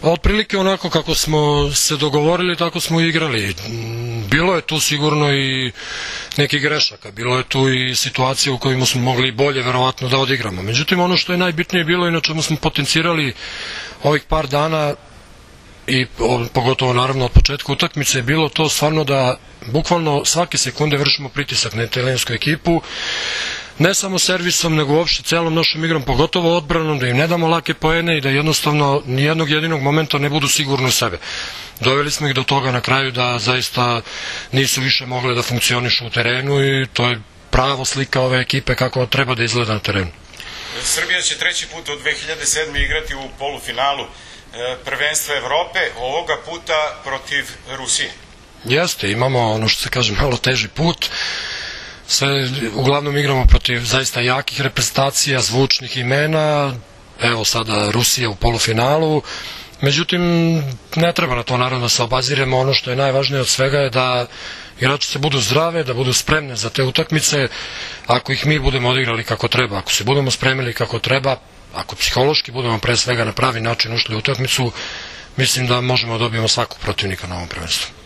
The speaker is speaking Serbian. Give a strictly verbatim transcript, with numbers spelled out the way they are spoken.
Otprilike onako kako smo se dogovorili, tako smo igrali. Bilo je tu sigurno i nekih grešaka, bilo je tu i situacije u kojima smo mogli bolje verovatno da odigramo. Međutim, ono što je najbitnije bilo i na čemu smo potencirali ovih par dana i pogotovo naravno od početka utakmice je bilo to stvarno da bukvalno svake sekunde vršimo pritisak na italijansku ekipu, ne samo servisom, nego uopšte celom našom igrom, pogotovo odbranom, da im ne damo lake poene i da jednostavno nijednog jedinog momenta ne budu sigurni u sebe. Doveli smo ih do toga na kraju da zaista nisu više mogli da funkcionišu u terenu i to je pravo slika ove ekipe kako treba da izgleda na terenu. Srbija će treći put od dve hiljade sedme. igrati u polufinalu prvenstva Evrope, ovoga puta protiv Rusije. Jeste, imamo ono što se kaže malo teži put. Sve uglavnom igramo protiv zaista jakih reprezentacija, zvučnih imena, evo sada Rusija u polufinalu, međutim ne treba na to naravno da se obaziremo, ono što je najvažnije od svega je da igrači se budu zdrave, da budu spremne za te utakmice, ako ih mi budemo odigrali kako treba, ako se budemo spremili kako treba, ako psihološki budemo pre svega na pravi način ušli u utakmicu, mislim da možemo da dobijemo svakog protivnika na ovom prvenstvu.